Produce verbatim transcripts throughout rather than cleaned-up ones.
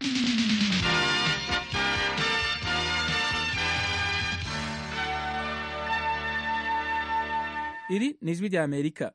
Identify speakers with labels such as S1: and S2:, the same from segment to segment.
S1: Iri ni ijwi rya Amerika.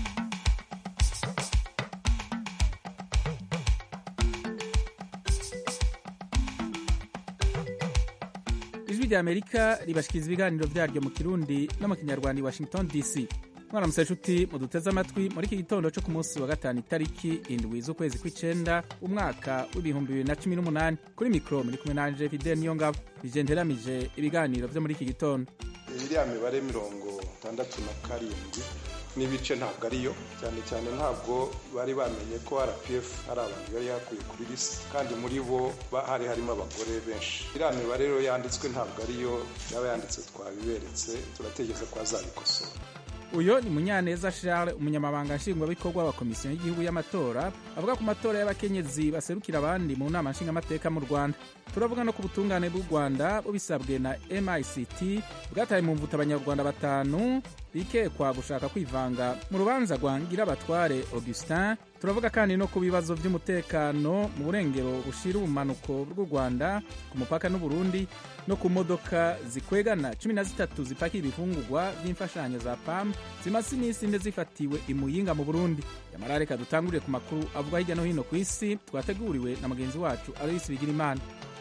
S1: Ijwi rya Amerika ribashikiriza ibiganiro vyaryo mu Kirundi no mu Kinyarwanda i Washington D C. Mwana musashuti muduteze amatwi muri iki gitondo cyo ku munsi wa gatanu itariki indwi z'ukwezi kw'icenda umwaka w'ibihumbi bibiri na cumi n'umunani. Kuri mikro muri kumwe nanje Fidel Niyongabo. Ije nteramije ibiganiro vyo muri iki gitondo.
S2: Iriya mibare mirongo itandatu na karindwi n'ibice ntabwo ariyo, cyane cyane ntabwo bari bamenye ko R P F hari abantu bari yakuye kuri lisi, kandi muri bo hari harimo abagore benshi. Iriya mibare rero yanditswe ntabwo ariyo, yaba yanditse twabiberetse, turategereza ko azabikosora.
S1: Uyo ni Munyaneza Charles, umunyamabanga nshingwabikorwa wa komisiyo y'igihugu y'amatora, avuga ku matora y'abakenyezi baserukira abandi mu nama nshingamateka mu Rwanda. Turavuga no ku butungane bw'u Rwanda bubisabwe na M I C T bwataye mu mvuta abanyarwanda batanu bikekwa gushaka kwivanga mu rubanza rwa Ngirabatware Augustin. Turavuga kandi no ku bibazo by'umutekano mu burengero bushira ubumanuko bw'u Rwanda ku mupaka n'u Burundi, no ku modoka zikwegana cumi na zitatu zipakira ibifungurwa by'imfashanyo za P A M zimaze iminsi ine zifatiwe i Muyinga mu Burundi. Yamara reka dutangurire ku makuru avuga hirya no hino ku isi twateguriwe na mugenzi wacu Aloysi Bigirimana.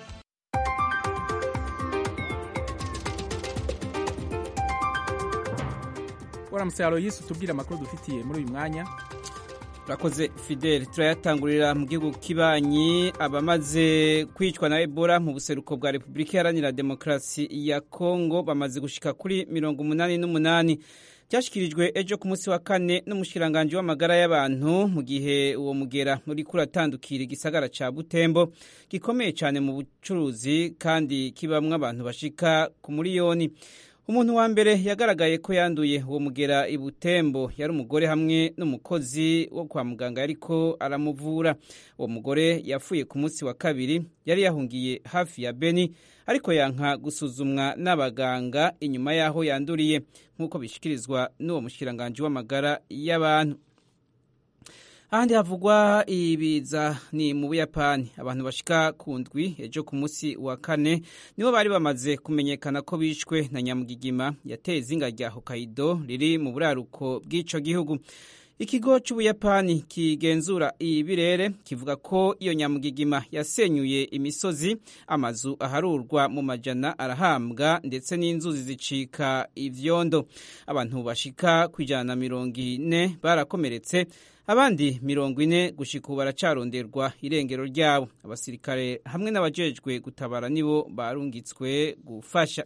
S1: Waramutse Aloysi, tubwire amakuru dufitiye muri uyu mwanya.
S3: Urakoze Fidel. Turayatangurira mu gihugu kibanyi. Abamaze kwicwa na Ebola mu buseruko bwa Repubulika Iharanira Demokarasi ya Kongo bamaze gushika kuri mirongo umunani n'umunani. Cyashikirijwe ejo ku munsi wa kane n'umushikiranganje w'amagara y'abantu, mu gihe uwo mugera muri kuratandukira igisagara ca Butembo gikomeye cyane mu bucuruzi kandi kibamwe abantu bashika ku miliyoni. Umuntu wa mbere yagaragaye ko yanduye uwo mugera i Butembo yari umugore hamwe n'umukozi wo kwa muganga yariko aramuvura. Uwo mugore yapfuye ku munsi wa kabiri, yari yahungiye hafi ya Beni ariko yanka gusuzumwa n'abaganga inyuma yaho yanduriye, nk'uko bishikirizwa n'uwo mushikiranganje w'amagara y'abantu. Ahandi havugwa ibiza ni mu Buyapani. Abantu bashika ku ndwi ejo ku munsi wa kane nibo bari bamaze kumenyekana ko bishwe na nyamugigima yateye izinga rya Hokkaido riri mu buraruko bw'ico gihugu. Ikigo c'Ubuyapani kigenzura ibirere kivuga ko iyo nyamugigima yasenyuye imisozi, amazu aharurwa mu majana arahambwa ndetse n'inzuzi zicika ivyondo. Abantu bashika kwijana na mirongo ine barakomeretse, abandi mirongo ine gushika ubu baracaronderwa irengero ryabo. Abasirikare hamwe n'abajejwe gutabara nibo barungitswe gufasha.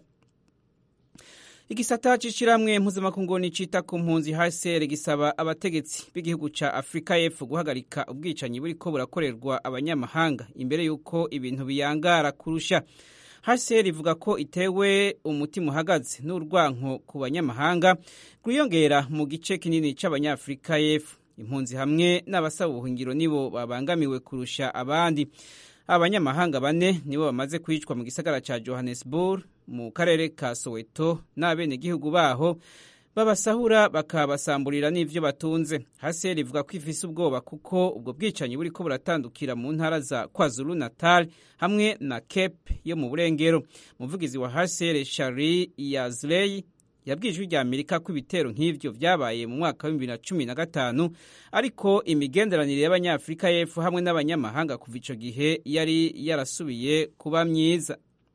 S3: Igisata c'ishiramwe mpuzamakungu nicita ku mpunzi H C R gisaba abategetsi b'igihugu ca Afrika y'Epfo guhagarika ubwicanyi buriko burakorerwa abanyamahanga imbere yuko ibintu biyangara kurusha. H C R ivuga ko itewe umutima uhagaze n'urwanko ku banyamahanga rwiyongera mu gice kinini c'abanyafrika y'Epfo. Impunzi hamwe n'abasaba ubuhungiro nibo babangamiwe kurusha abandi. Abanyamahanga bane nibo bamaze kwicwa mu gisagara ca Johannesburg mu karere ka Soweto, n'abenegihugu baho babasahura bakabasamburira n'ivyo batunze. H C R ivuga ko ifise ubwoba kuko ubwo bwicanyi buriko buratandukira mu ntara za KwaZulu Natal hamwe na Cape yo mu burengero. Umuvugizi wa H C R Shari Yazley yabwijwe rya Amerika ko ibitero nk'ivyo vyabaye mu mwaka wa bibiri na cumi na gatanu, ariko imigenderanire y'abanyafrika y'Epfo hamwe n'abanyamahanga kuva ico gihe yari yarasubiye kuba myiza.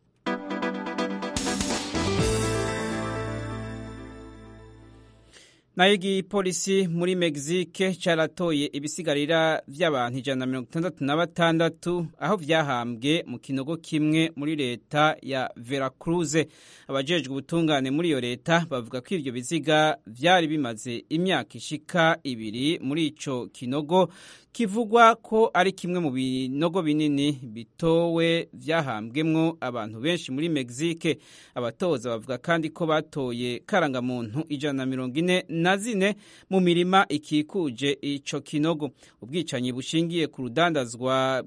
S3: Nayo igipolisi muri Mexique caratoye ibisigarira vy'abantu ijana na mirongo itandatu na batandatu aho vyahambwe mu kinogo kimwe muri leta ya Veracruz. Abajejwe ubutungane muri iyo leta bavuga ko ivyo biziga vyari bimaze imyaka ishika ibiri muri ico kinogo kivugwa ko ari kimwe mu binogo binini bitowe vyahambwemwo abantu benshi muri Mexique. Abatoza bavuga kandi ko batoye karangamuntu ijana na mirongo ine na zine mu mirima ikikuje ico kinogo. Ubwicanyi bushingiye ku rudandazwa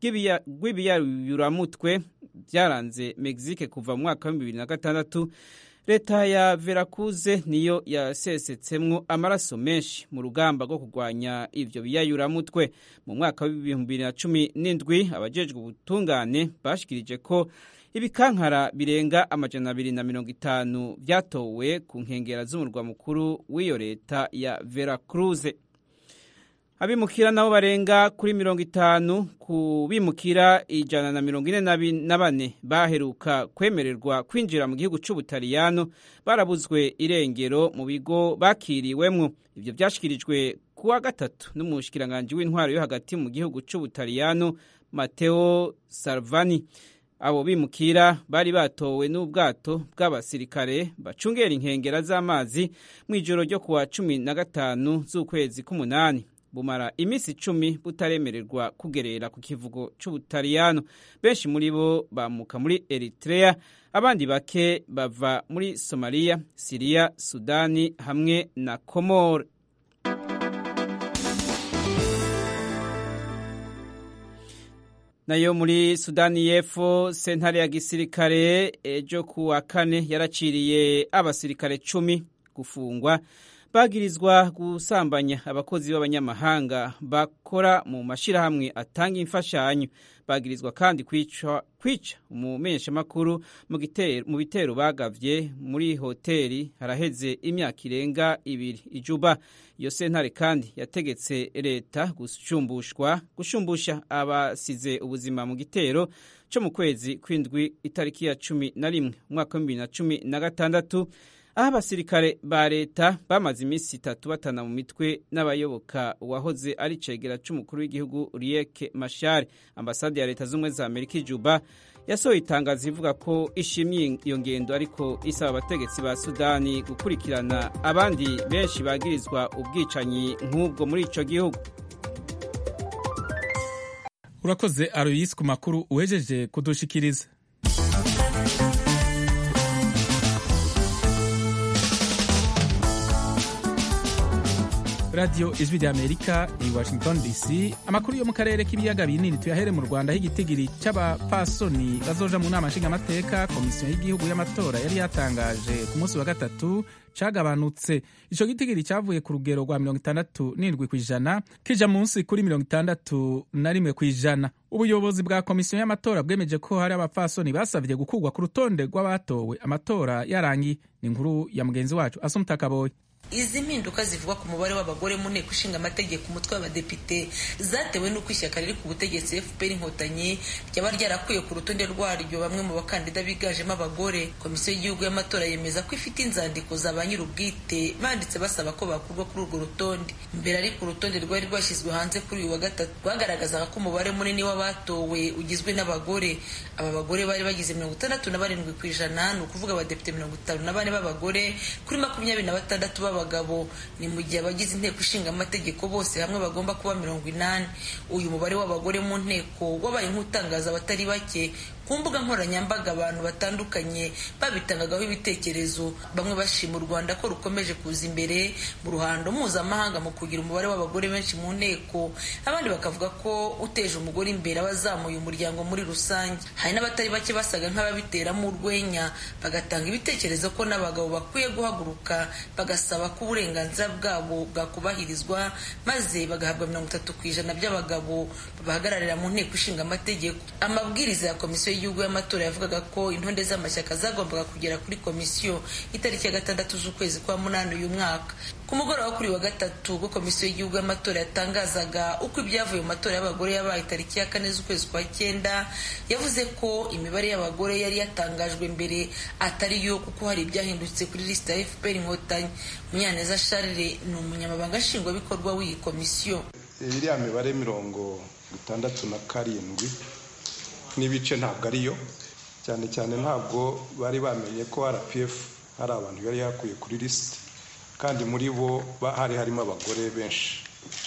S3: bw'ibiyayuramutwe byaranze Mexique kuva mu mwaka wa bibiri na gatandatu leta ya Veracruz niyo yasesetsemo amaraso menshi mu rugamba rwo kurwanya ivyo biyayuramutwe. Mu mwaka w'ibihumbi bibiri na cumi n'indwi abajejwe ubutungane bashikirije ko ibikankara birenga amajana abiri na mirongo itanu vyatowe ku nkengera z'umurwa mukuru w'iyo leta ya Veracruz. Abimukira nabo barenga kuri mirongo itanu ku bimukira ijana na mirongo ine na bane baheruka kwemererwa kwinjira mu gihugu c'Ubutaliyano barabuzwe irengero mu bigo bakiriwemwo. Ivyo vyashikirijwe kuwa gatatu n'umushikiranganje w'intwaro yo hagati mu gihugu c'Ubutaliyano Matteo Salvini. Abo bimukira bari batowe n'ubwato bw'abasirikare bacungera inkengera z'amazi mw'ijoro ryo kuwa cumi na gatanu z'ukwezi k'umunani. Bumara imisi icumi butaremererwa kugerera ku kivugo c'Ubutaliyano. Benshi muri bo bamuka muri Eritrea, abandi bake bava muri Somalia, Syria, Sudani hamwe na Komoro. Nayo muri Sudani y'Epfo, sentare ya gisirikare ejo kuwa kane yaraciriye abasirikare cumi gufungwa bagirizwa gusambanya abakozi b'abanyamahanga bakora mu mashirahamwe atanga imfashanyo. Bagirizwa kandi kwica kwica umumenyeshamakuru mu gitero mu bitero bagavye muri hoteli haraheze imyaka irenga ibiri i Juba. Iyo sentare kandi yategetse leta gushumbushwa gushumbusha abasize ubuzima mu gitero cyo mu kwezi kw'indwi itariki ya cumi na rimwe umwaka wa bibiri na cumi na gatandatu. Aho abasirikare ba leta bamaze iminsi itatu batana mu mitwe n'abayoboka uwahoze ari cegera c'umukuru w'igihugu Riek Machar. Ambasade ya leta z'ubumwe za Amerika i Juba yasohoye itangazo ivuga ko ishimye iyo ngendo, ariko isaba abategetsi ba Sudani gukurikirana abandi benshi bagirizwa ubwicanyi nk'ubwo muri ico gihugu.
S1: Urakoze Aloyse ku makuru uhejeje kudushikiriza. Radio Ijwi ry'Amerika i Washington D C. Amakuru yo mu karere k'ibiyaga binini tuyahere mu Rwanda, h'igitigiri c'abapasoni bazoja mu nama nshingamateka. Komisiyo y'igihugu y'amatora yari yatangaje ku munsi wa gatatu cagabanutse. Ico gitigiri cavuye ku rugero rwa mirongo itandatu n'indwi kw'ijana kija munsi kuri mirongo itandatu na rimwe kw'ijana. Ubuyobozi bwa komisiyo y'amatora bwemeje ko hari abapasoni basavye gukurwa ku rutonde rw'abatowe amatora yarangiye. Ni inkuru ya mugenzi wacu Asumta Kaboyi.
S4: Izi mpinduka zivuga ku mubare w'abagore mu nteko ishinga amategeko umutwe w'abadepite zatewe n'uko ishyaka riri ku butegetsi F P R Inkotanyi ryaba ryarakuye ku rutonde rwaryo bamwe mu bakandida bigajemo abagore. Komisiyo y'igihugu y'amatora yemeza ko ifite inzandiko za ba nyir'ubwite banditse basaba ko bakurwa kuri urwo rutonde. Mbere ari ku rutonde rwari rwashyizwe hanze kuri uyu wa gatatu rwagaragazaga ko umubare munini w'abatowe ugizwe n'abagore. Aba bagore bari bagize mirongo itandatu na barindwi ku ijana, ni ukuvuga abadepite mirongo itanu na bane b'abagore kuri makumyabiri na batandatu abagabo. Ni mu gihe abagize inteko ishinga amategeko bose hamwe bagomba kuba mirongo inani. Uyu mubare w'abagore mu nteko wabaye nk'utangaza abatari bake. Ku mbuga nkoranyambaga abantu batandukanye babitangagaho ibitekerezo, bamwe bashima u Rwanda ko rukomeje kuza imbere mu ruhando mpuzamahanga mu kugira umubare w'abagore benshi mu nteko, abandi bakavuga ko uteje umugore imbere abazamuye umuryango muri rusange. Hari n'abatari bake basaga nk'ababiteramo urwenya bagatanga ibitekerezo ko n'abagabo bakwiye guhaguruka bagasaba ko uburenganzira bwabo bwakubahirizwa maze bagahabwa mirongo itatu ku ijana by'abagabo babahagararira mu nteko ishinga amategeko. Amabwiriza ya komisiyo y'igihugu y'amatora yavugaga ko intonde z'amashyaka zagombaga kugera kuri komisiyo itariki ya gatandatu z'ukwezi kwa munani uyu mwaka. Ku mugoroba kuri wa gatatu ubwo komisiyo y'igihugu y'amatora yatangazaga uko ibyavuye mu matora y'abagore yabaye tariki ya kane z'ukwezi kwa cyenda, yavuze ko imibare y'abagore yari yatangajwe mbere atari yo kuko hari ibyahindutse kuri lisita ya F P R Inkotanyi. Munyaneza Charles ni umunyamabanga nshingwabikorwa w'iyi komisiyo.
S2: Iriya mibare mirongo itandatu na karindwi n'ibice ntabwo ariyo, cyane cyane ntabwo bari bamenye ko R P F hari abantu yari yakuye kuri lisite, kandi muri bo hari harimo abagore benshi.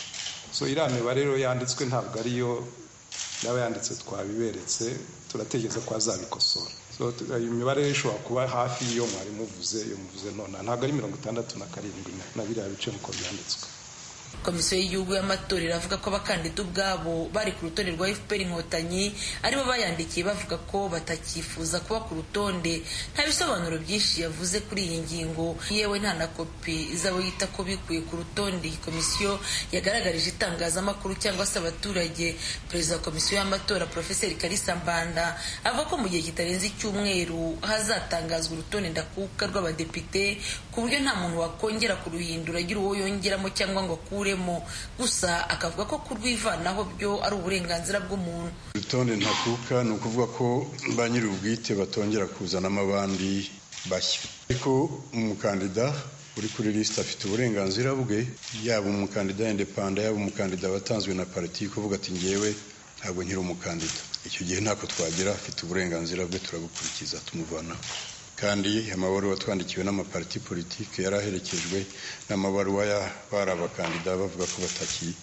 S2: So iriya mibare rero yanditswe ntabwo ariyo, nawe yanditse twabiberetse, turategereza ko azabikosora. So imibare ishobora kuba hafi y'iyo mwari muvuze, iyo muvuze none ntabwo ari mirongo itandatu na karindwi na biriya bice nkuko byanditswe.
S4: komisiyo y'igihugu y'amatora iravuga ko abakandida ubwabo bari ku rutonde rwa F P R Inkotanyi aribo bayandikiye bavuga ko batakifuza kuba ku rutonde. Nta bisobanuro byinshi yavuze kuri iyi ngingo, yewe nta na kopi zabo yita ko bikuye ku rutonde komisiyo yagaragarije itangazamakuru cyangwa se abaturage. Perezida wa komisiyo y'amatora Profeseri Kalisa Mbanda avuga ko mu gihe kitarenze icyumweru hazatangazwa urutonde ndakuka rw'abadepite ku buryo nta muntu wakongera kuruhindura agira uwo yongeramo cyangwa ngo akuremo. Gusa akavuga ko kurwivanaho byo ari uburenganzira bw'umuntu.
S5: Urutonde ntakuka ni ukuvuga ko ba nyiri ubwite batongera kuzanamo abandi bashya, ariko umukandida uri kuri liste afite uburenganzira bwe, yaba umukandida independent yaba umukandida watanzwe na parti kuvuga ati ngewe ntabwo nkiri umukandida. Icyo gihe ntako twagira, afite uburenganzira bwe, turabukurikiza tumuvanaho. Kandi amabaruwa twandikiwe n'amaparti politike yaraherekejwe n'amabaruwa ya bari abakandida bavuga ko bataki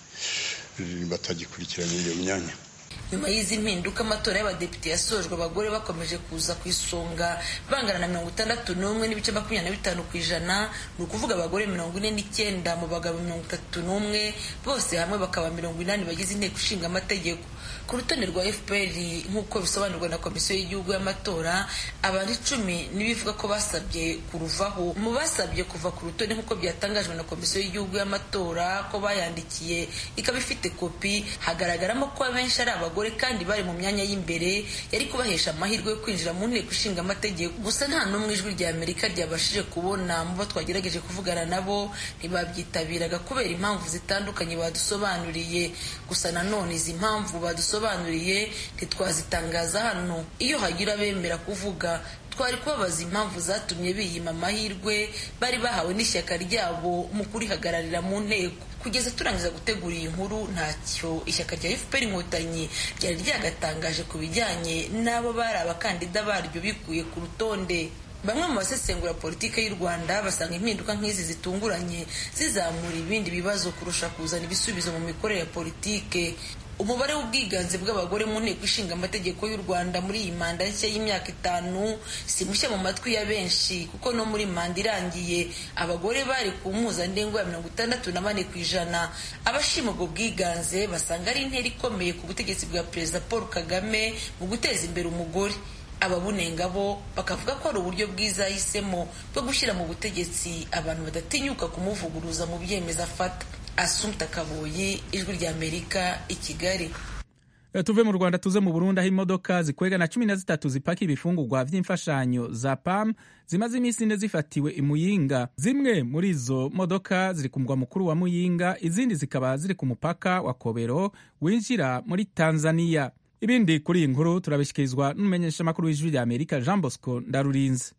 S5: batagikurikiranye iyo myanya.
S4: Nyuma y'izi mpinduka amatora y'abadepite yasojwe abagore bakomeje kuza ku isonga bangana na mirongo itandatu n'umwe n'ibice makumyabiri na bitanu ku ijana, ni ukuvuga abagore mirongo ine n'icyenda mu bagabo mirongo itatu n'umwe, bose hamwe bakaba mirongo inani bagize inteko ishinga amategeko. Ku rutonde rwa F P R nk'uko bisobanurwa na komisiyo y'igihugu y'amatora, abantu icumi nibivuga ko basabye kuruvaho. Mu basabye kuva ku rutonde nk'uko byatangajwe na komisiyo y'igihugu y'amatora ko bayandikiye ikaba ifite kopi, hagaragaramo ko abenshi ari abagore kandi bari mu myanya y'imbere yari kubahesha amahirwe yo kwinjira mu nteko ishinga amategeko. Gusa nta n'umwe ijwi rya Amerika ryabashije kubona mu bo twagerageje kuvugana nabo ntibabyitabiraga kubera impamvu zitandukanye badusobanuriye. Gusa nanone izi mpamvu badusobanuriye sobanuriye ntitwazitangaza hano. Iyo hagira bemera kuvuga twari kubabaza impamvu zatumye biyima amahirwe bari bahawe n'ishyaka ryabo mu kurihagararira mu nteko. Kugeza turangiza gutegura iyi nkuru ntacyo ishyaka rya F P R Inkotanyi ryari ryagatangaje ku bijyanye n'abo bari abakandida baryo bikuye ku rutonde. Bamwe mu basesengura politike y'u Rwanda basanga impinduka nk'izi zitunguranye zizamura ibindi bibazo kurusha kuzana ibisubizo mu mikorere ya politike. Umubare w'ubwiganze bw'abagore mu nteko ishinga amategeko y'u Rwanda muri iyi manda nshya y'imyaka itanu si mushya mu matwi ya benshi, kuko no muri manda irangiye abagore bari ku mpuzandengo ya mirongo itandatu na bane ku ijana. Abashima ubwo bwiganze basanga ari intera ikomeye ku butegetsi bwa Perezida Paul Kagame mu guteza imbere umugore. Ababunenga bo bakavuga ko ari uburyo bwiza yahisemo bwo gushyira mu butegetsi abantu badatinyuka kumuvuguruza mu byemezo afata. Assumpta Kaboyi, Ijwi rya Amerika, i Kigali.
S1: Tuve mu Rwanda tuze mu Burundi, aho imodoka zikwega na cumi na zitatu zipaka ibifungurwa vy'imfashanyo za P A M zimaze iminsi ine zifatiwe i Muyinga. Zimwe muri izo modoka ziri ku mugwa mukuru wa Muyinga, izindi zikaba ziri ku mupaka wa Kobero winjira muri Tanzania. Ibindi kuri iyi nkuru turabishikirizwa n'umumenyesha makuru w'Ijwi rya Amerika Jean Bosco Ndarurinze.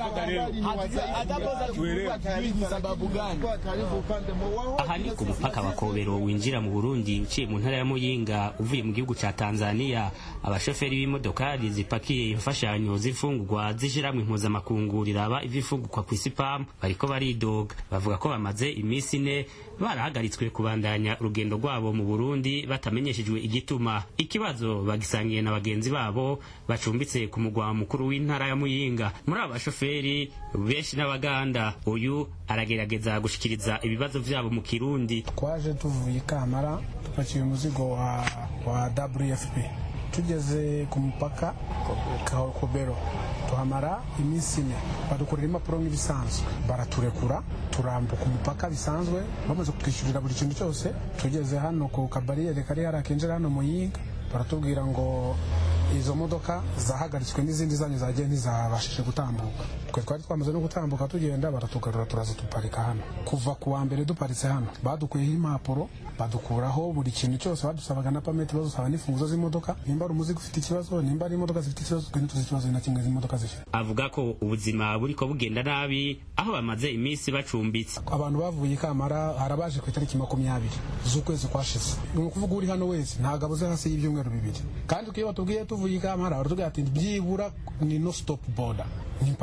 S6: Aha ni ku mupaka wa Kobero winjira mu Burundi uciye mu ntara ya Muyinga uvuye mu gihugu ca Tanzania. Abashoferi b'imodokari zipakiye imfashanyo z'ifungurwa zishiramwe impuzamakungu riraba ivy'ifungurwa ku isi P A M bariko baridoga, bavuga ko bamaze iminsi ine barahagaritswe kubandanya urugendo rwabo mu Burundi batamenyeshejwe igituma. Ikibazo bagisangiye na bagenzi babo bacumbitse ku mugwa mukuru w'intara ya Muyinga. Muri abashoferi benshi n'abaganda, uyu aragerageza gushikiriza ibibazo vyabo mu Kirundi.
S7: Twaje tuvuye Kamara tupakiye umuzigo wa wa W F P, tugeze ku mupaka Kobero tuhamara iminsi ine, badukorera impapuro nk'ibisanzwe baraturekura turambuka umupaka bisanzwe, bamaze kutwishyurira buri kintu cyose. Tugeze hano ku kabariyeri kari harakinjira hano Muyinga, baratubwira ngo izo modoka zahagaritswe n'izindi zanyu zagiye ntizabashije gutambuka. Twe twari twamaze no gutambuka tugenda, baratugarura turaza tuparika hano. Kuva ku wa mbere duparitse hano badukuyeho impapuro, badukuraho buri kintu cyose, badusabaga na permit, badusaba n'ifunguzo z'imodoka, nimba ari umuzigo ufite ikibazo, nimba ari imodoka zifite ikibazo, twe ntituzi ikibazo na kimwe z'imodoka zifite.
S6: Avuga ko ubuzima buriko bugenda nabi aho bamaze iminsi bacumbitse.
S7: Abantu bavuye Kamara harabaje ku itariki makumyabiri z'ukwezi kwashize. Ni ukuvuga uri hano wese ntago abuze hasi y'ibyumweru bibiri, kandi ukiyo batubwiye tuvuye Kamara baratubwira ati byibura ni no stop border, ni mpaka Bujumbura.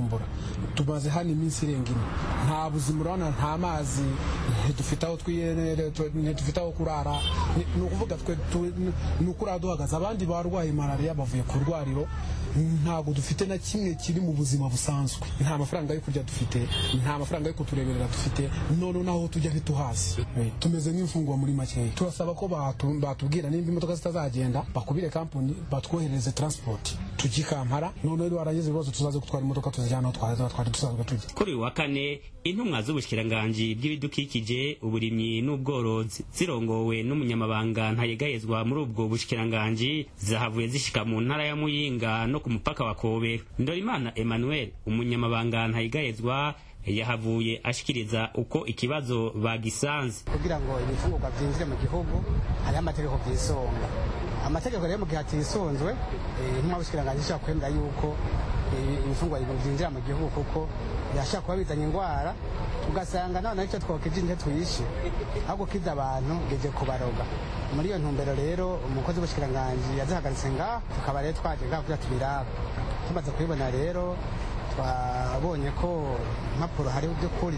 S7: Bujumbura tumaze hano iminsi irenga ine nta buzima urabona nta mazi ntidufite aho twiyerere ntidufite aho kurara ni ukuvuga twe ni ukurara duhagaze abandi barwaye malariya bavuye ku rwariro ntabwo dufite na kimwe kiri mu buzima busanzwe nta mafaranga yo kurya dufite nta mafaranga yo kutureberera dufite none naho tujya ntituhazi tumeze nk'imfungwa muri make turasaba ko batubwira nimba imodoka zitazagenda bakubire kampani batwohereze transport tujye Kampala none warangiza ibibazo tuzaze gutwara imodoka tuzijyana aho twari twari dusanzwe tujya.
S6: Kuri wa kane intumwa z'ubushikiranganje bw'ibidukikije uburimyi n'ubworozi zirongowe n'umunyamabanga ntayegayezwa muri ubwo bushikiranganje zahavuye zishika mu ntara ya Muyinga no ku mupaka wa Kobero. Ndorimana Emmanuel umunyamabanga ntayegayezwa yahavuye ashikiriza uko ikibazo bagisanze
S8: kugira ngo ibifungurwa byinjire mu gihugu hari amategeko byisonga. Amategeko rero mu gihe atisunzwe intumwa y'ubushikiranganje ishaka kwemera yuko ibifungurwa byinjira mu gihugu kuko yashaka kuba bizanye indwara ugasanga none icyo twokijinje tuyishe ahubwo kiza abantu geje kubaroga. Muri iyo ntumbero rero umukozi w'ubushikiranganje yazihagaritse ngaho tukaba rero twaje ngaho kugira tubiraba tumaze kubibona rero twabonye ko impapuro hari by'ukuri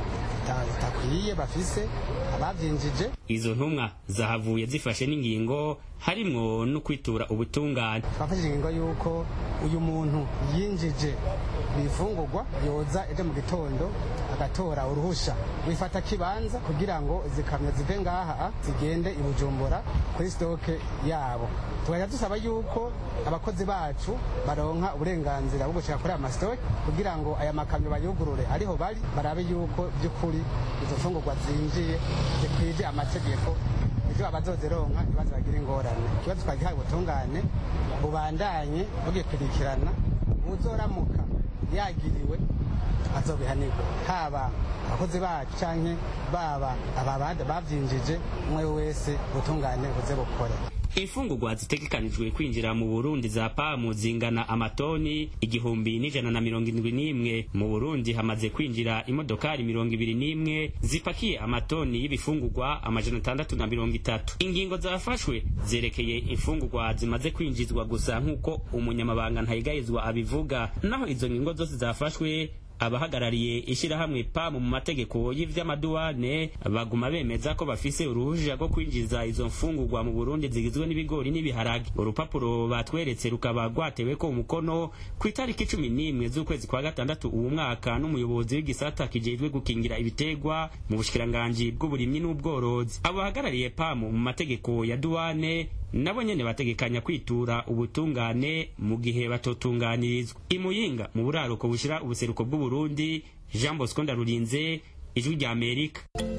S8: zitakwiye bafise abavyinjije.
S6: Izo ntumwa zahavuye zifashe n'ingingo harimwo no kwitura ubutungane.
S8: Twafashe ingingo yuko uyu muntu yinjije bifungurwa yoza ejo mu gitondo agatora uruhusha wifata kibanza kugira ngo zikamyo zive ngaha zigende i Bujumbura kuri stoke yabo. Tugaja dusaba yuko abakozi bacu baronka uburenganzira bwo gushaka kuri amastoke kugira ngo aya makamyo bayugurure ariho bari barabe yuko by'ukuri izo fungurwa zinjiye zikwije amategeko ibyo abazozironka ibibazo bagira ingorane. Ikibazo twagihaye ubutungane bubandanye bugikurikirana uzoramuka yagiriwe azobihanirwa haba abakozi bacu canke baba ababanda bavyinjije umwe wese ubutungane buze bukore.
S6: Imfungurwa zitegekanijwe kwinjira mu Burundi za pamu zingana amatoni igihumbi n'ijana na mirongo indwi n'imwe. Mu Burundi hamaze kwinjira imodokari mirongo ibiri n'imwe zipakiye amatoni y'ibifungurwa amajana atandatu na mirongo itatu. Ingingo zafashwe zerekeye imfungurwa zimaze kwinjizwa gusa nk'uko umunyamabanga ntayegayezwa abivuga, naho izo ngingo zose zafashwe abahagarariye ishirahamwe pamu mu mategeko y'ivy'amaduwane baguma bemeza ko bafise uruhusha rwo kwinjiza izo mfungurwa mu Burundi zigizwe n'ibigori n'ibiharage. Urupapuro batweretse rukaba rwatewe ko umukono ku itariki cumi n'imwe z'ukwezi kwa gatandatu uwo mwaka n'umuyobozi w'igisata kijejwe gukingira ibitegwa mu bushikiranganje bw'uburimyi n'ubworozi. Abahagarariye pamu mu mategeko ya duwane nabo nyene bategekanya kwitura ubutungane mu gihe batotunganirizwa. Imuyinga mu buraruko bushira ubuseruko bw'u Burundi, Jean Bosco Ndarurinze, Ijwi rya Amerika.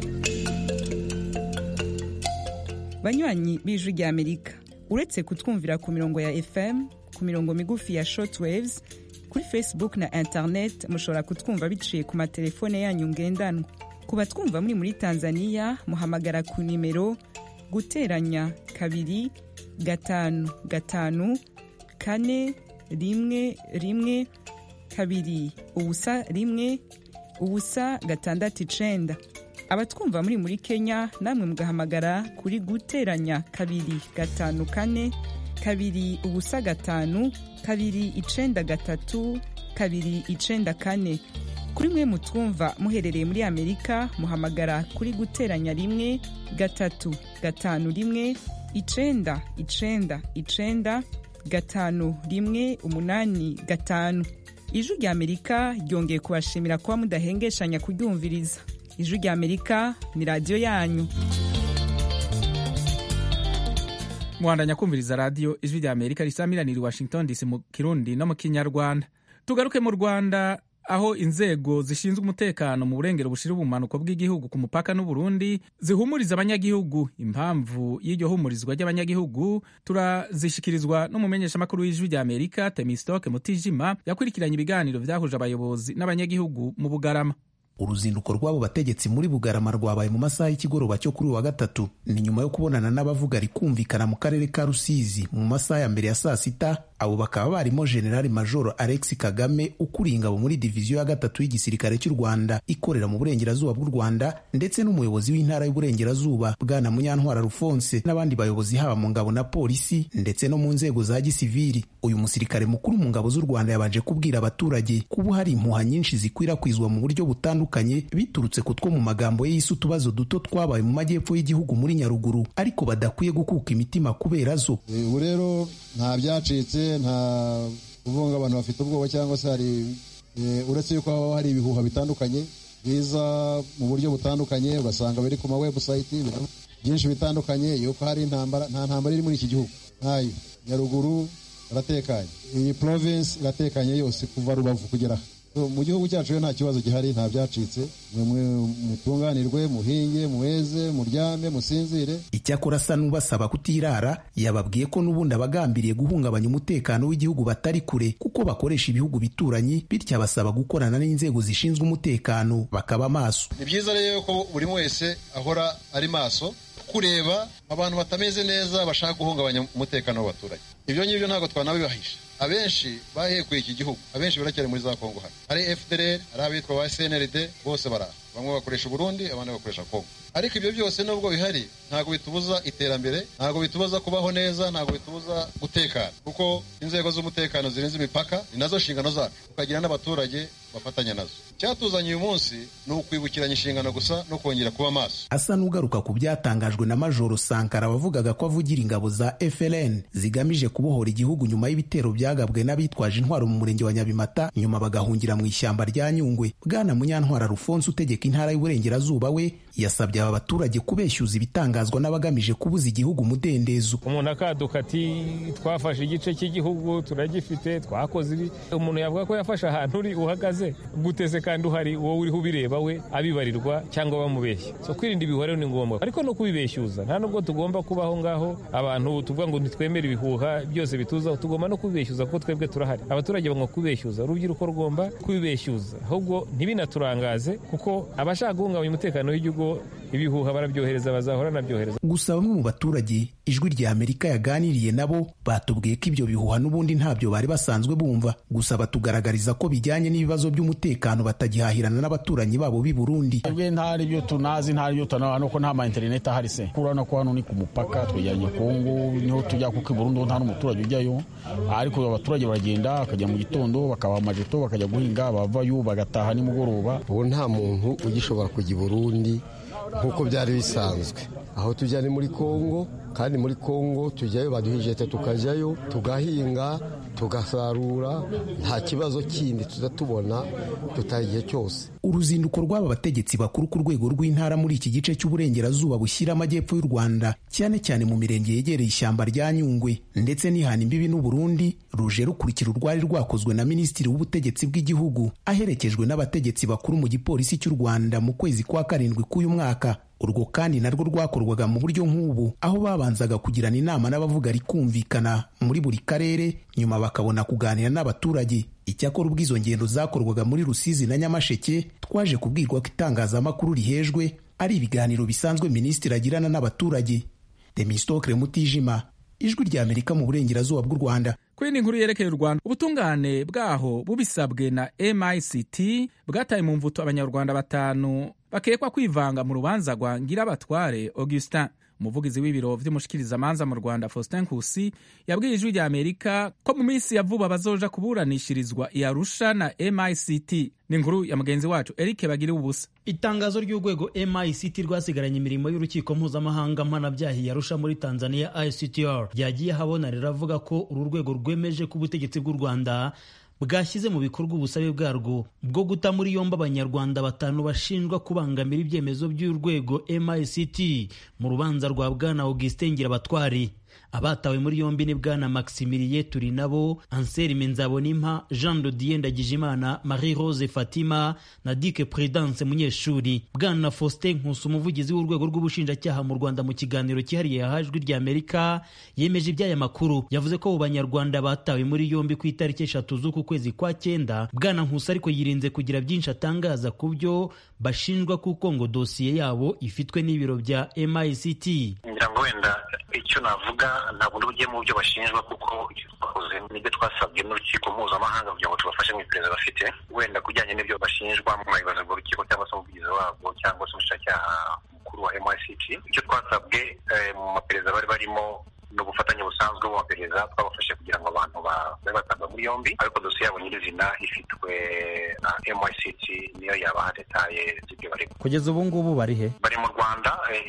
S9: Banywanyi b'Ijwi rya Amerika, uretse kutwumvira ku mirongo ya F M, ku mirongo migufi ya shortwaves, kuri Facebook na internet mushobora kutwumva biciye ku matelefone yanyu ngendanwa. Ku batwumva muri muri Tanzania muhamagara ku nimero guteranya kabiri gatanu gatanu kane rimwe rimwe kabiri ubusa rimwe ubusa gatandatu icenda. Abatwumva muri muri Kenya namwe mugahamagara kuri guteranya kabiri gatanu kane kabiri ubusa gatanu kabiri icenda gatatu kabiri icenda kane. Kuri mwe mutwumva muherereye muri Amerika muhamagara kuri guteranya rimwe gatatu gatanu rimwe icenda icenda icenda gatanu rimwe umunani gatanu. Ijwi rya Amerika ryongeye kubashimira kuba mudahengeshanya kuryumviriza. Ijwi rya Amerika ni radio yanyu.
S1: Muhandanya kumviriza radio Ijwi rya Amerika risamiranira Washington D C mu Kirundi no mu Kinyarwanda. Tugaruke mu Rwanda aho inzego zishinzwe umutekano mu burengero bushira ubumanuko bw'igihugu ku mupaka n'u Burundi zihumuriza abanyagihugu. Impamvu y'iryo humurizwa ry'abanyagihugu turazishikirizwa n'umumenyesha makuru w'Ijwi rya Amerika Temistoke Mutijima yakurikiranye ibiganiro vyahuje abayobozi n'abanyagihugu mu Bugarama.
S10: Uruzinduko rw'abo bategetsi muri Bugarama rwabaye mu masaha y'ikigoroba cyo kuri wa gatatu, ni nyuma yo kubonana n'abavuga rikumvikana mu karere ka Rusizi mu masaha ya mbere ya saa sita abo bakaba barimo General Major Alex Kagame ukuriye ingabo muri diviziyo ya gatatu y'igisirikare cy'u Rwanda ikorera mu burengerazuba bw'u Rwanda, ndetse n'umuyobozi w'intara y'uburengerazuba Bwana Munyantwara Alphonse, n'abandi bayobozi haba mu ngabo na polisi ndetse no mu nzego za gisivili. Uyu musirikare mukuru mu ngabo z'u Rwanda yabanje kubwira abaturage kuba hari impuha nyinshi zikwirakwizwa mu buryo butandukanye biturutse ku two mu magambo ye yise utubazo duto twabaye mu majyepfo y'igihugu muri Nyaruguru, ariko badakwiye gukuka imitima kubera zo.
S11: Ubu rero nta byacitse, nta kuvunga abantu bafite ubwoba cyangwa se hari uretse yuko hari ibihuha bitandukanye biza mu buryo butandukanye, ugasanga biri ku ma website byinshi bitandukanye yuko hari intambara. Nta ntambara iri muri iki gihugu ntayo. Nyaruguru iratekanye, iyi province iratekanye yose kuva Rubavu kugera mu gihugu cyacu. Yo nta kibazo gihari, nta byacitse. Mwe mutunganirwe, muhinge, muweze, muryame, musinzire.
S10: Icyakora asa n'ubasaba kutirara, yababwiye ko n'ubundi abagambiriye guhungabanya umutekano w'igihugu batari kure kuko bakoresha ibihugu bituranyi, bityo abasaba gukorana n'inzego zishinzwe umutekano bakaba maso.
S11: Ni byiza rero ko buri wese ahora ari maso kureba abantu batameze neza bashaka guhungabanya umutekano w'abaturage. Ibyo ngibyo ntabwo twanabibahisha. Abenshi bahekuye iki gihugu, abenshi baracyari muri za Kongo. Hari hari F D L R, hari abitwa ba C N L D, bose bara bamwe bakoresha Burundi, abandi bakoresha Kongo. Ariko ibyo byose nubwo bihari ntabwo bitubuza iterambere, ntabwo bitubuza kubaho neza, ntabwo bitubuza gutekana, kuko inzego z'umutekano zirinze imipaka ni nazo nshingano zacu, tukagira n'abaturage bafatanya nazo. Cyatuzanye uyu munsi ni ukwibukiranya inshingano gusa no kongera kuba maso.
S10: Asa n'ugaruka ku byatangajwe na Majoro Sankara wavugaga ko avugira ingabo za F L N zigamije kubohora igihugu nyuma y'ibitero byagabwe n'abitwaje intwaro mu murenge wa Nyabimata, nyuma bagahungira mu ishyamba rya Nyungwe. Bwana Munyantwara Alphonse utegeka intara y'uburengerazuba we yasabye aba baturage kubeshyuza ibitangazwa n'abagamije kubuza igihugu umudendezo.
S12: Umuntu akaduka ati twafashe igice cy'igihugu turagifite, twakoze ibi. Umuntu yavuga ko yafashe ahantu uri uhagaze guteze kandi uhari wowe uriho ubireba we abibarirwa cyangwa bamubeshya. So kwirinda ibihore ni ngombwa, ariko no kubibeshyuza nta nubwo tugomba kubaho ngaho abantu tuvuga ngo ntitwemere ibihuha byose bituza, tugomba no kubibeshyuza kuko twebwe turahari. Abaturage bagomba kubibeshyuza, urubyiruko rugomba kubibeshyuza, ahubwo ntibinaturangaze kuko abashaka guhungabanya umutekano w'igihugu ibihuha barabyohereza, bazahora nabyohereza.
S10: Gusa bamwe mu baturage Ijwi rya Amerika yaganiriye nabo batubwiye ko ibyo bihuha n'ubundi ntabyo bari basanzwe bumva, gusa batugaragariza ko bijyanye n'ibibazo by'umutekano batagihahirana n'abaturanyi babo b'i Burundi.
S13: Twebwe ntari byo tunazi, ntari byo tunabona nuko nta ma internet ahari se. Kurana ko hano ni ku mupaka twegeranye Kongo, niho tujya kuko i Burundi nta n'umuturage ujyayo, ariko abaturage baragenda bakajya mu gitondo bakabaha amajeto bakajya guhinga, bavayo bagataha nimugoroba.
S14: Ubu nta muntu ugishobora kujya i Burundi nk'uko byari bisanzwe. Aho tujya ni muri Kongo, kandi muri Kongo tujyayo baduhijete tukajyayo tugahinga tugasarura, nta kibazo kindi tuza tubona tutaye igihe cyose.
S10: Uruzinduko rw'aba bategetsi bakuru ku rwego rw'intara muri iki gice cy'uburengerazuba bushyira amajyepfo y'u Rwanda, cyane cyane mu mirenge yegereye ishyamba rya Nyungwe ndetse n'ihana imbibi n'u Burundi, ruje rukurikira urwari rwakozwe na Minisitiri w'Ubutegetsi bw'Igihugu aherekejwe n'abategetsi bakuru mu gipolisi cy'u Rwanda mu kwezi kwa karindwi k'uyu mwaka. Urwo kandi narwo rwakorwaga mu buryo nk'ubu, aho babanzaga kugirana inama n'abavuga rikumvikana muri buri karere, nyuma bakabona kuganira n'abaturage. Icyakora ubwo izo ngendo zakorwaga muri Rusizi na Nyamasheke, twaje kubwirwa ko itangazamakuru rihejwe ari ibiganiro bisanzwe Minisitiri agirana n'abaturage. Demistokle Mutijima, Ijwi rya Amerika mu burengerazuba bw'u Rwanda.
S1: Kuri inkuru yerekeye u Rwanda, ubutungane bwaho bubisabwe na M I C T bwataye mu mvuto abanyarwanda batanu bakekwa kwivanga mu rubanza rwa Ngirabatware Augustin. Umuvugizi w'ibiro vy'umushikirizamanza mu Rwanda Faustin Nkusi yabwiye Ijwi rya Amerika ko mu minsi ya vuba bazoja kuburanishirizwa i Arusha na M I C T. Ni inkuru ya mugenzi wacu Eric Bagiriwe ubusa.
S15: Itangazo ry'urwego M I C T rwasigaranye imirimo y'urukiko mpuzamahanga mpanabyaha i Arusha muri Tanzania I C T R ryagiye habona riravuga ko uru rwego rwemeje ko ubutegetsi bw'u Rwanda bwashyize mu bikorwa ubusabe bwarwo bwo guta muri yombi abanyarwanda batanu bashinjwa kubangamira ibyemezo by'urwego M I C T mu rubanza rwa Bwana Augustin Ngirabatware. Abatawe muri yombi ni Bwana Maximilie Turinabo, Anselme Nzabonimpa, Jean de Dieu Ndagijimana, Marie Rose Fatima na Dike Prudence Munyeshuri. Bwana Faustin Nkusi, umuvugizi w'urwego rw'ubushinjacyaha mu Rwanda, mu kiganiro cyihariye yahajwe rya Amerika yemeje iby'aya makuru. Yavuze ko abo banyarwanda batawe muri yombi ku itariki eshatu z'uku kwezi kwa cyenda. Bwana Nkusi ariko yirinze kugira byinshi atangaza ku byo bashinjwa kuko ngo dosiye yabo ifitwe n'ibiro bya M I C T.
S16: Ngira ngo wenda icyo navuga mpuzamahanga ntabwo ndi mu byo bashinjwa kuko icyo twakoze nibyo twasabwe n'urukiko mpuzamahanga kugira ngo tubafashe mu iperereza bafite wenda kujyanye n'ibyo bashinjwa mu mabibazo ngo urukiko cyangwa se umuvugizi wabwo cyangwa se umushinjacyaha mukuru wa M I C T icyo twasabwe mu maperereza bari barimo n'ubufatanye busanzwe mu maperereza twabafashe kugira ngo abantu babe batabwa muri yombi ariko dosiye yabo nyirizina ifitwe na M I C T niyo yabaha detaye z'ibyo barimo.
S17: Kugeza ubu ngubu bari he?
S16: Bari mu Rwanda,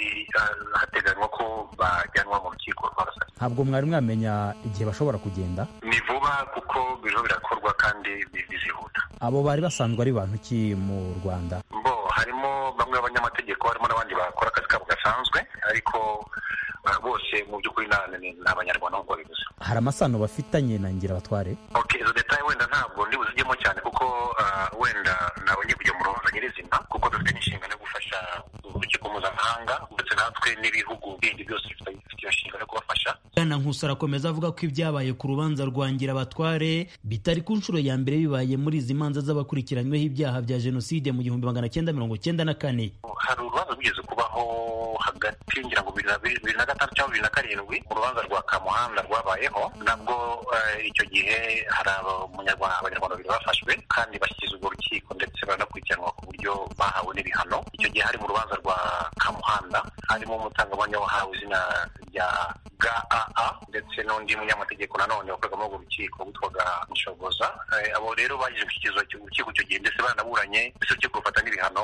S16: hateganywa ko bajyanwa mu rukiko rw'abasabye.
S17: Ntabwo mwari mwamenya igihe bashobora kugenda?
S16: Ni vuba kuko biriho birakorwa kandi bizihuta.
S17: Abo bari basanzwe ari bantu ki mu Rwanda?
S16: Bo harimo bamwe b'abanyamategeko, harimo n'abandi bakora akazi kabo gasanzwe ariko bose mu by'ukuri ni abanyarwanda nk'uko bivuze.
S17: Hari amasano bafitanye na Ngirabatware?
S16: Okay, izo detaye wenda ntabwo ndi buzijyemo cyane kuko wenda nabonye kujya mu rubanza nyirizina kuko dufite n'inshingano yo gufasha urukiko mpuzamahanga ndetse natwe n'ibihugu bindi byose bifite iyo nshingano yo kubafasha.
S15: Bwana Nkusi arakomeza avuga ko ibyabaye ku rubanza rwa Ngirabatware bitari ku nshuro ya mbere bibaye muri izi manza z'abakurikiranyweho ibyaha bya jenoside mu gihumbi magana cyenda mirongo cyenda na kane.
S16: Hari urubanza rwigeze kubaho hagati ngira ngo bibiri na gatanu cyangwa bibiri na karindwi mu rubanza rwa Kamuhanda rwabayeho nabwo icyo gihe hari abanyarwanda babiri bafashwe kandi bashyikirizwa urwo rukiko ndetse baranakurikiranwa ku buryo bahawe n'ibihano. Icyo gihe hari mu rubanza rwa Kamuhanda harimo umutangabuhamya wahawe izina rya G A A ndetse n'undi munyamategeko nanone wakorerwa muri urwo rukiko witwaga Nshoboza. Abo rero bagize gushyikirizwa urukiko icyo gihe ndetse baranaburanye ndetse urukiko rufata n'ibihano.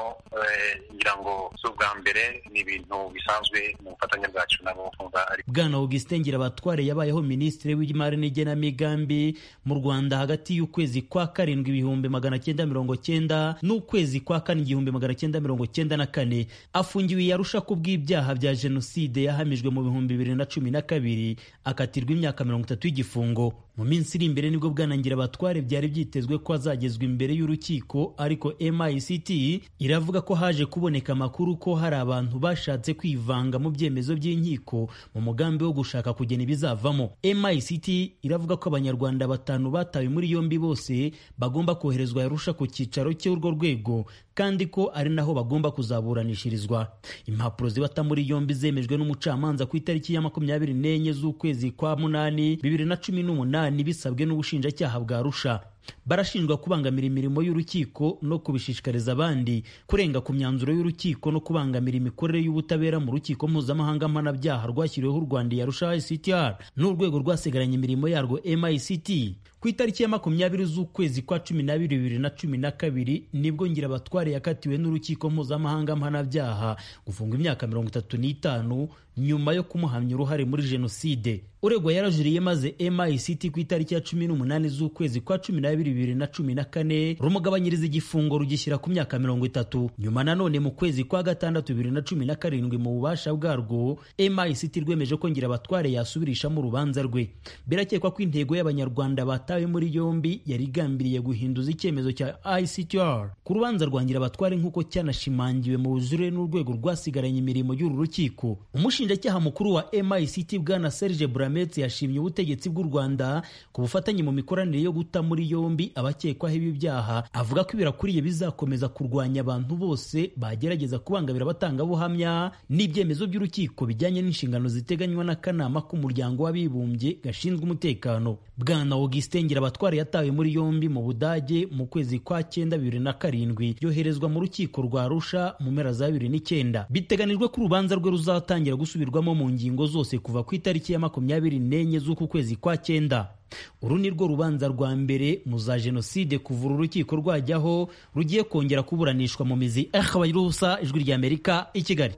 S16: Ngira ngo si ubwa mbere, ni ibintu bisanzwe mu bufatanye bwacu nabo.
S15: Bwana Augustin Ngirabatware yabayeho minisitiri w'imari n'igenamigambi mu Rwanda hagati y'ukwezi kwa karindwi ibihumbi magana cyenda mirongo cyenda n'ukwezi kwa kane igihumbi magana cyenda mirongo cyenda na kane. Afungiwe i Arusha ku bw'ibyaha bya jenoside yahamijwe mu bihumbi bibiri na cumi na kabiri akatirwa imyaka mirongo itatu y'igifungo. Mu minsi iri imbere nibwo Bwana Ngirabatware byari byitezwe ko azagezwa imbere y'urukiko, ariko M I C T iravuga ko haje kuboneka amakuru ko hari abantu bashatse kwivanga mu byemezo by'inkiko mu mugambi wo gushaka kugena ibizavamo. M I C T iravuga ko abanyarwanda batanu batawe muri yombi bose bagomba koherezwa Arusha ku cyicaro cy'urwo rwego kandi ko ari naho bagomba kuzaburanishirizwa. Impapuro zibata muri yombi zemejwe n'umucamanza ku itariki ya makumyabiri n'enye z'ukwezi kwa munani bibiri na cumi n'umunani bisabwe n'ubushinjacyaha bwa Arusha. Barashinjwa kubangamira imirimo y'urukiko no kubishishikariza abandi kurenga ku myanzuro y'urukiko no kubangamira imikorere y'ubutabera mu rukiko mpuzamahanga mpanabyaha rwashyiriweho u Rwanda ya Arusha I C T R n'urwego rwasigaranye imirimo yarwo M I C T. Ku itariki ya makumyabiri z'ukwezi kwa cumi n'abiri bibiri na cumi na kabiri nibwo Ngirabatware yakatiwe n'urukiko mpuzamahanga mpanabyaha gufungwa imyaka mirongo itatu n'itanu nyuma yo kumuhamya uruhare muri jenoside. Uregwa yarajuriye maze M I C T ku itariki ya cumi n'umunani z'ukwezi kwa cumi n'abiri bibiri na cumi na kane rumugabanyiriza igifungo rugishyira ku myaka mirongo itatu. Nyuma nanone mu kwezi kwa gatandatu bibiri na cumi na karindwi mu bubasha bwarwo M I C T rwemeje ko Ngirabatware yasubirishamo urubanza rwe. Birakekwa ko intego y'abanyarwanda batawe muri yombi yari igambiriye guhinduza icyemezo cya I C T R ku rubanza rwa Ngirabatware nk'uko cyanashimangiwe mu bujurire n'urwego rwasigaranye imirimo y'uru rukiko. Umushinjacyaha mukuru wa M I C T Bwana Serge Brametse yashimye ubutegetsi bw'u Rwanda ku bufatanye mu mikoranire yo guta muri yombi abakekwaho ibi byaha, avuga ko birakuriye bizakomeza kurwanya abantu bose bagerageza kubangamira abatangabuhamya n'ibyemezo by'urukiko bijyanye n'inshingano ziteganywa n'akanama k'umuryango w'abibumbye gashinzwe umutekano. Bwana Augustin Ngirabatware yatawe muri yombi mu Budage mu kwezi kwa cyenda bibiri na karindwi yoherezwa mu rukiko rwa Arusha mu mpera za bibiri n'icyenda. Biteganijwe ko urubanza rwe ruzatangira gusubirwamo mu ngingo zose kuva ku itariki ya makumyabiri n'enye z'uku kwezi kwa cyenda. Uru ni rwo rubanza rwa mbere mu za jenoside kuva uru rukiko rwajyaho rugiye kongera kuburanishwa mu mizi. Akabayirusa ijwi rya Amerika i Kigali.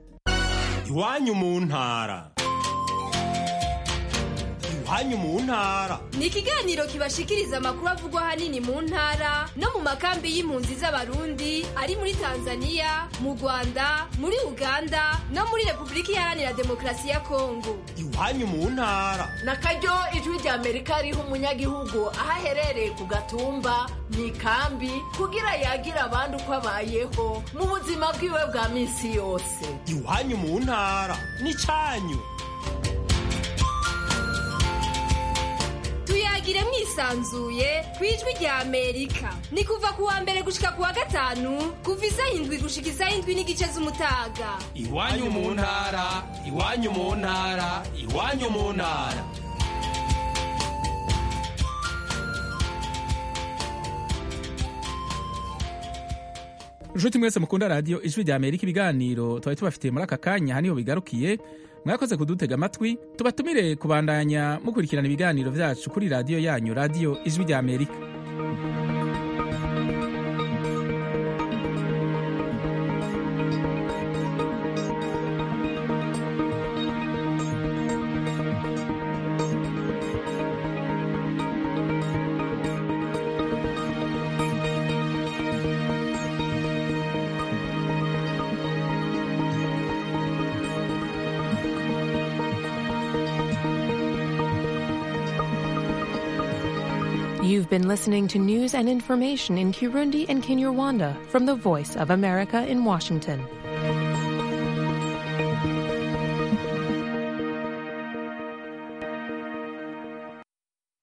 S18: Iwanyu mu ntara. Iwanyu mu ntara
S19: ni ikiganiro kibashikiriza amakuru avugwa ahanini mu ntara no mu makambi y'impunzi z'abarundi ari muri Tanzania, mu Rwanda, muri Uganda no muri Repubulika Iharanira Demokarasi ya Kongo.
S18: Iwanyu mu ntara
S20: nakaryo ijwi rya Amerika riha umunyagihugu aho aherereye ku gatumba mu ikambi kugira yagira abandi uko abayeho mu buzima bwiwe bwa minsi yose.
S18: Iwanyu mu ntara ni cyanyu.
S19: Tuyagire mwisi yisanzuye ku ijwi rya amerika ni kuva ku wa mbere gushika ku wa gatanu kuva isaha indwi gushika isaha indwi n'igice z'umutaga
S18: iwanyu mu ntara iwanyu mu ntara iwanyu mu ntara.
S1: Nshuti mwese mukunda radio ijwi rya Amerika, ibiganiro twari tubafitiye muri aka kanya haniho bigarukiye. Mwakoze kudutega amatwi, tubatumire kubandanya mukurikirana ibiganiro vyacu kuri radio yanyu, radio ijwi rya Amerika.
S21: You've been listening to news and information in Kirundi and Kinyarwanda from the Voice of America in Washington.